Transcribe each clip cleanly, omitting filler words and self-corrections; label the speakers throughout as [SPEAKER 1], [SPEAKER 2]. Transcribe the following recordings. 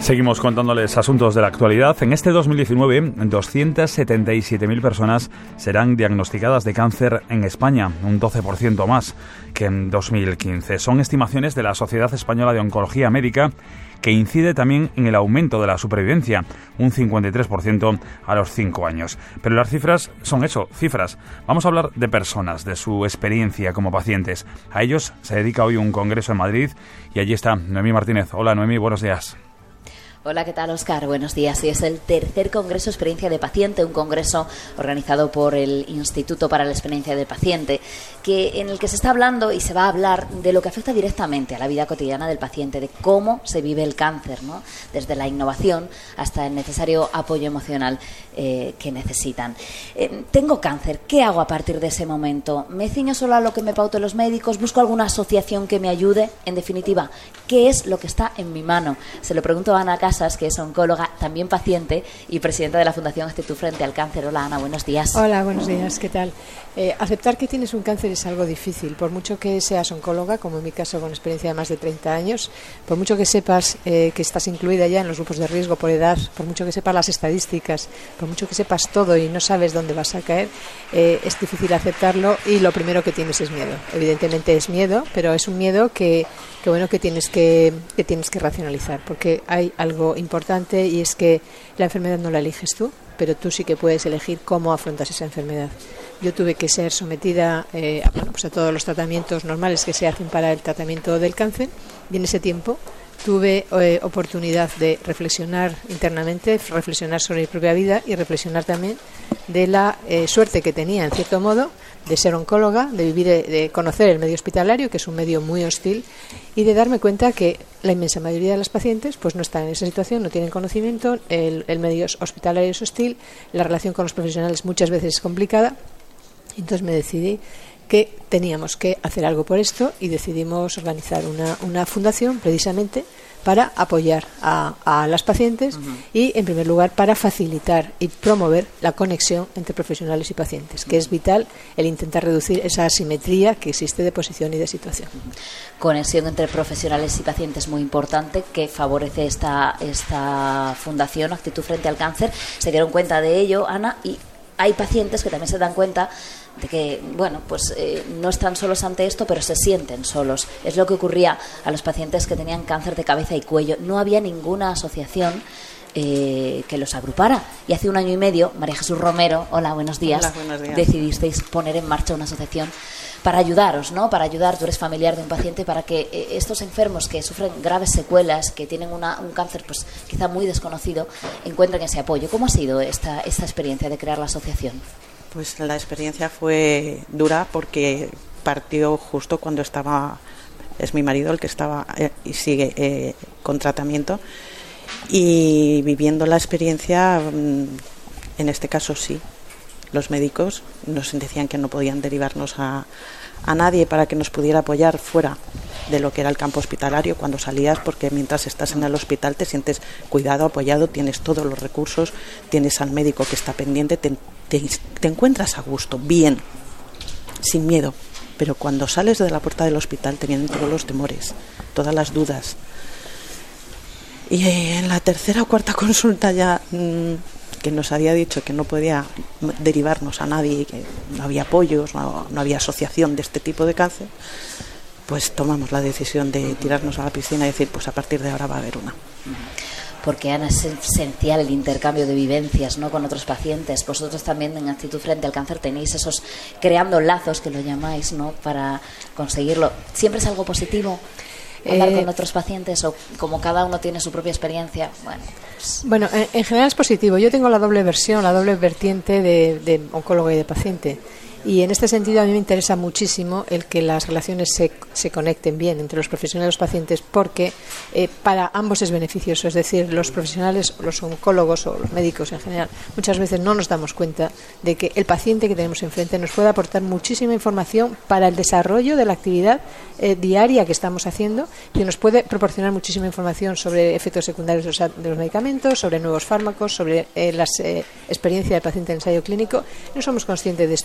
[SPEAKER 1] Seguimos contándoles asuntos de la actualidad. En este 2019, 277.000 personas serán diagnosticadas de cáncer en España, un 12% más que en 2015. Son estimaciones de la Sociedad Española de Oncología Médica, que incide también en el aumento de la supervivencia, un 53% a los 5 años. Pero las cifras son eso, cifras. Vamos a hablar de personas, de su experiencia como pacientes. A ellos se dedica hoy un congreso en Madrid y allí está Noemí Martínez. Hola Noemí, buenos días.
[SPEAKER 2] Hola, ¿qué tal, Óscar? Buenos días. Sí, es el tercer Congreso Experiencia de Paciente, un congreso organizado por el Instituto para la Experiencia del Paciente, en el que se está hablando y se va a hablar de lo que afecta directamente a la vida cotidiana del paciente, de cómo se vive el cáncer, ¿no? Desde la innovación hasta el necesario apoyo emocional que necesitan. Tengo cáncer, ¿qué hago a partir de ese momento? ¿Me ciño solo a lo que me pauten los médicos? ¿Busco alguna asociación que me ayude? En definitiva, ¿qué es lo que está en mi mano? Se lo pregunto a Ana Casas, que es oncóloga, también paciente y presidenta de la Fundación Actitud Frente al Cáncer. Hola, Ana, buenos días.
[SPEAKER 3] Hola, buenos días, ¿qué tal? Aceptar que tienes un cáncer es algo difícil, por mucho que seas oncóloga, como en mi caso con experiencia de más de 30 años, por mucho que sepas que estás incluida ya en los grupos de riesgo por edad, por mucho que sepas las estadísticas, por mucho que sepas todo y no sabes dónde vas a caer, es difícil aceptarlo y lo primero que tienes es miedo. Evidentemente es miedo, pero es un miedo que tienes que racionalizar, porque hay algo importante y es que la enfermedad no la eliges tú, pero tú sí que puedes elegir cómo afrontas esa enfermedad. Yo tuve que ser sometida a todos los tratamientos normales que se hacen para el tratamiento del cáncer y en ese tiempo tuve oportunidad de reflexionar internamente, reflexionar sobre mi propia vida y reflexionar también de la suerte que tenía, en cierto modo, de ser oncóloga, de vivir, de conocer el medio hospitalario, que es un medio muy hostil, y de darme cuenta que la inmensa mayoría de las pacientes pues no están en esa situación, no tienen conocimiento, el medio hospitalario es hostil, la relación con los profesionales muchas veces es complicada. Entonces me decidí que teníamos que hacer algo por esto y decidimos organizar una fundación precisamente para apoyar a las pacientes y, en primer lugar, para facilitar y promover la conexión entre profesionales y pacientes, que es vital el intentar reducir esa asimetría que existe de posición y de situación.
[SPEAKER 2] Conexión entre profesionales y pacientes muy importante, que favorece esta fundación Actitud Frente al Cáncer. Se dieron cuenta de ello, Ana, y hay pacientes que también se dan cuenta de que, no están solos ante esto, pero se sienten solos. Es lo que ocurría a los pacientes que tenían cáncer de cabeza y cuello. No había ninguna asociación que los agrupara. Y hace 1 año y medio, María Jesús Romero, hola, buenos días.
[SPEAKER 4] Hola, buenos días.
[SPEAKER 2] Decidisteis poner en marcha una asociación para ayudaros, ¿no? Para ayudar, tú eres familiar de un paciente, para que estos enfermos que sufren graves secuelas, que tienen un cáncer pues quizá muy desconocido, encuentren ese apoyo. ¿Cómo ha sido esta experiencia de crear la asociación?
[SPEAKER 4] Pues la experiencia fue dura porque partió justo cuando es mi marido el que estaba y sigue con tratamiento, y viviendo la experiencia, en este caso sí, los médicos nos decían que no podían derivarnos a nadie para que nos pudiera apoyar fuera de lo que era el campo hospitalario cuando salías, porque mientras estás en el hospital te sientes cuidado, apoyado, tienes todos los recursos, tienes al médico que está pendiente, te encuentras a gusto, bien, sin miedo. Pero cuando sales de la puerta del hospital te vienen todos los temores, todas las dudas. Y en la tercera o cuarta consulta ya que nos había dicho que no podía derivarnos a nadie, que no había apoyos, no había asociación de este tipo de cáncer, pues tomamos la decisión de tirarnos a la piscina y decir, pues a partir de ahora va a haber una.
[SPEAKER 2] Porque, Ana, es esencial el intercambio de vivencias, ¿no?, con otros pacientes. Vosotros también en Actitud Frente al Cáncer tenéis creando lazos, que lo llamáis, ¿no?, para conseguirlo. ¿Siempre es algo positivo hablar con otros pacientes, o como cada uno tiene su propia experiencia?
[SPEAKER 3] Bueno, en general es positivo. Yo tengo la doble versión, la doble vertiente de oncólogo y de paciente. Y en este sentido a mí me interesa muchísimo el que las relaciones se conecten bien entre los profesionales y los pacientes, porque para ambos es beneficioso. Es decir, los profesionales, los oncólogos o los médicos en general, muchas veces no nos damos cuenta de que el paciente que tenemos enfrente nos puede aportar muchísima información para el desarrollo de la actividad diaria que estamos haciendo, y nos puede proporcionar muchísima información sobre efectos secundarios de los medicamentos, sobre nuevos fármacos, sobre la experiencia del paciente en ensayo clínico. No somos conscientes de esto. En relación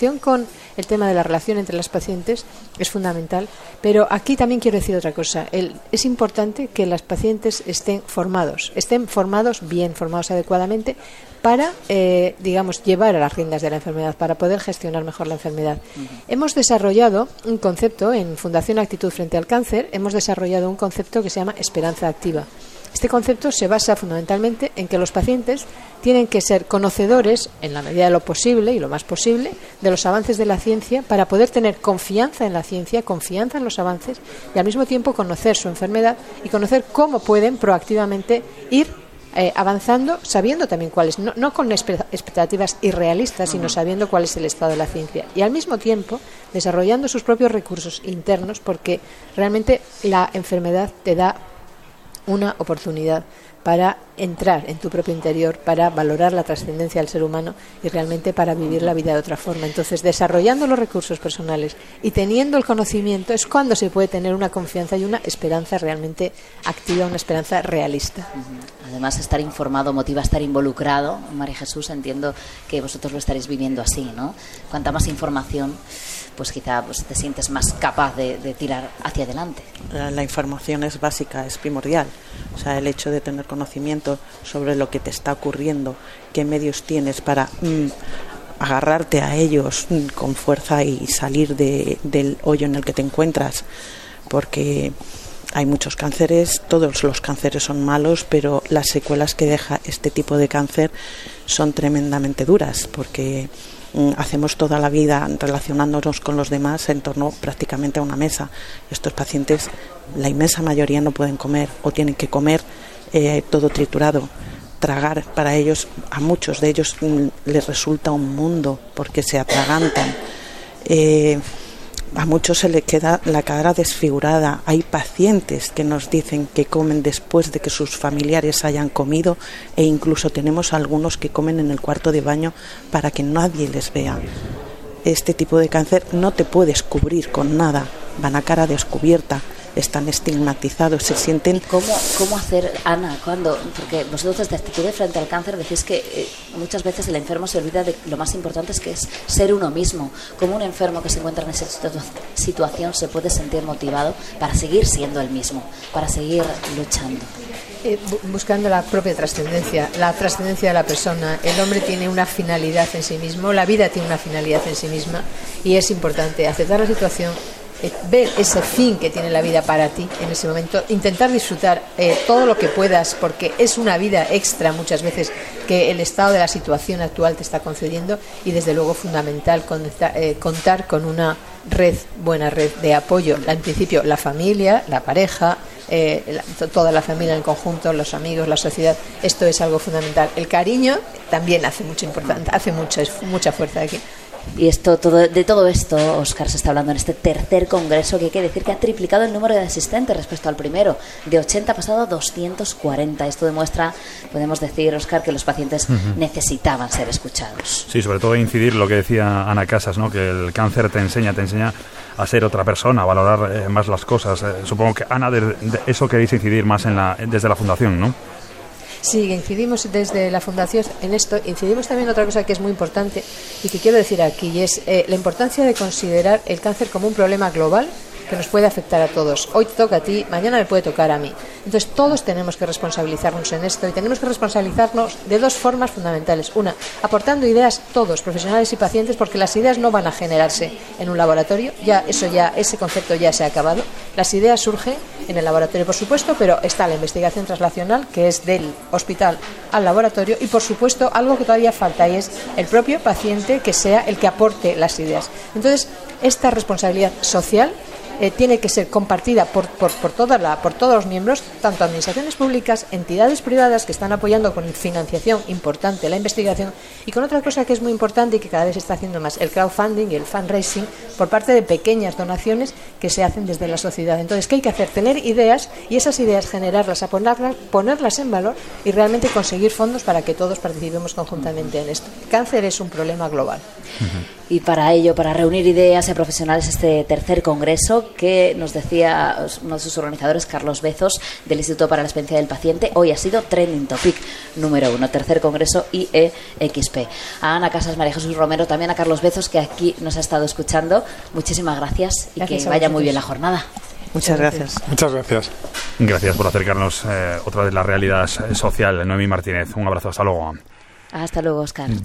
[SPEAKER 3] relación con el tema de la relación entre las pacientes es fundamental, pero aquí también quiero decir otra cosa. Es importante que las pacientes estén formados bien, formados adecuadamente para, llevar a las riendas de la enfermedad, para poder gestionar mejor la enfermedad. Hemos desarrollado un concepto en Fundación Actitud Frente al Cáncer, hemos desarrollado un concepto que se llama esperanza activa. Este concepto se basa fundamentalmente en que los pacientes tienen que ser conocedores, en la medida de lo posible y lo más posible, de los avances de la ciencia para poder tener confianza en la ciencia, confianza en los avances y al mismo tiempo conocer su enfermedad y conocer cómo pueden proactivamente ir avanzando, sabiendo también cuáles, no con expectativas irrealistas, sino sabiendo cuál es el estado de la ciencia y al mismo tiempo desarrollando sus propios recursos internos, porque realmente la enfermedad te da una oportunidad para entrar en tu propio interior, para valorar la trascendencia del ser humano y realmente para vivir la vida de otra forma. Entonces, desarrollando los recursos personales y teniendo el conocimiento es cuando se puede tener una confianza y una esperanza realmente activa, una esperanza realista.
[SPEAKER 2] Además, estar informado motiva a estar involucrado. María Jesús, entiendo que vosotros lo estaréis viviendo así, ¿no? Cuanta más información, pues quizá te sientes más capaz de tirar hacia adelante.
[SPEAKER 4] La información es básica, es primordial. O sea, el hecho de tener conocimiento sobre lo que te está ocurriendo, qué medios tienes para agarrarte a ellos con fuerza y salir del hoyo en el que te encuentras. Porque hay muchos cánceres, todos los cánceres son malos, pero las secuelas que deja este tipo de cáncer son tremendamente duras, porque hacemos toda la vida relacionándonos con los demás en torno prácticamente a una mesa. Estos pacientes, la inmensa mayoría no pueden comer o tienen que comer todo triturado. Tragar para ellos, a muchos de ellos les resulta un mundo porque se atragantan. A muchos se les queda la cara desfigurada. Hay pacientes que nos dicen que comen después de que sus familiares hayan comido e incluso tenemos algunos que comen en el cuarto de baño para que nadie les vea. Este tipo de cáncer no te puedes cubrir con nada, van a cara descubierta, están estigmatizados, se sienten...
[SPEAKER 2] ¿Cómo hacer, Ana? Porque vosotros desde Actitud Frente al Cáncer decís que muchas veces el enfermo se olvida de lo más importante que es ser uno mismo. ¿Cómo un enfermo que se encuentra en esa situación se puede sentir motivado para seguir siendo el mismo, para seguir luchando?
[SPEAKER 3] Buscando la propia trascendencia, la trascendencia de la persona. El hombre tiene una finalidad en sí mismo, la vida tiene una finalidad en sí misma y es importante aceptar la situación, ver ese fin que tiene la vida para ti en ese momento, intentar disfrutar todo lo que puedas, porque es una vida extra muchas veces que el estado de la situación actual te está concediendo y desde luego fundamental contar con una buena red de apoyo, en principio la familia, la pareja, toda la familia en el conjunto, los amigos, la sociedad. Esto es algo fundamental. El cariño también hace mucha fuerza aquí.
[SPEAKER 2] Y de todo esto, Óscar, se está hablando en este tercer congreso, que hay que decir que ha triplicado el número de asistentes respecto al primero. De 80 ha pasado a 240. Esto demuestra, podemos decir, Óscar, que los pacientes necesitaban ser escuchados.
[SPEAKER 1] Sí, sobre todo incidir lo que decía Ana Casas, ¿no? Que el cáncer te enseña a ser otra persona, a valorar más las cosas. Supongo que, Ana, de eso queréis incidir más desde la Fundación, ¿no?
[SPEAKER 3] Sí, incidimos desde la Fundación en esto. Incidimos también en otra cosa que es muy importante y que quiero decir aquí, y es la importancia de considerar el cáncer como un problema global que nos puede afectar a todos. Hoy te toca a ti, mañana me puede tocar a mí. Entonces todos tenemos que responsabilizarnos en esto y tenemos que responsabilizarnos de dos formas fundamentales. Una, aportando ideas todos, profesionales y pacientes, porque las ideas no van a generarse en un laboratorio, ese concepto ya se ha acabado. Las ideas surgen en el laboratorio, por supuesto, pero está la investigación translacional, que es del hospital al laboratorio, y por supuesto algo que todavía falta, y es el propio paciente que sea el que aporte las ideas. Entonces, esta responsabilidad social tiene que ser compartida por todos los miembros, tanto administraciones públicas, entidades privadas que están apoyando con financiación importante la investigación, y con otra cosa que es muy importante y que cada vez se está haciendo más, el crowdfunding y el fundraising por parte de pequeñas donaciones que se hacen desde la sociedad. Entonces, ¿qué hay que hacer? Tener ideas y esas ideas generarlas, ponerlas en valor y realmente conseguir fondos para que todos participemos conjuntamente en esto. El cáncer es un problema global.
[SPEAKER 2] Y para ello, para reunir ideas y profesionales, este tercer congreso, que nos decía uno de sus organizadores, Carlos Bezos, del Instituto para la Experiencia del Paciente, hoy ha sido Trending Topic número 1, tercer congreso IEXP. A Ana Casas, María Jesús Romero, también a Carlos Bezos, que aquí nos ha estado escuchando. Muchísimas gracias y que vaya muy bien la jornada.
[SPEAKER 4] Muchas gracias.
[SPEAKER 5] Muchas gracias.
[SPEAKER 1] Gracias por acercarnos otra vez la realidad social. Noemí Martínez, un abrazo, hasta luego.
[SPEAKER 2] Hasta luego, Óscar.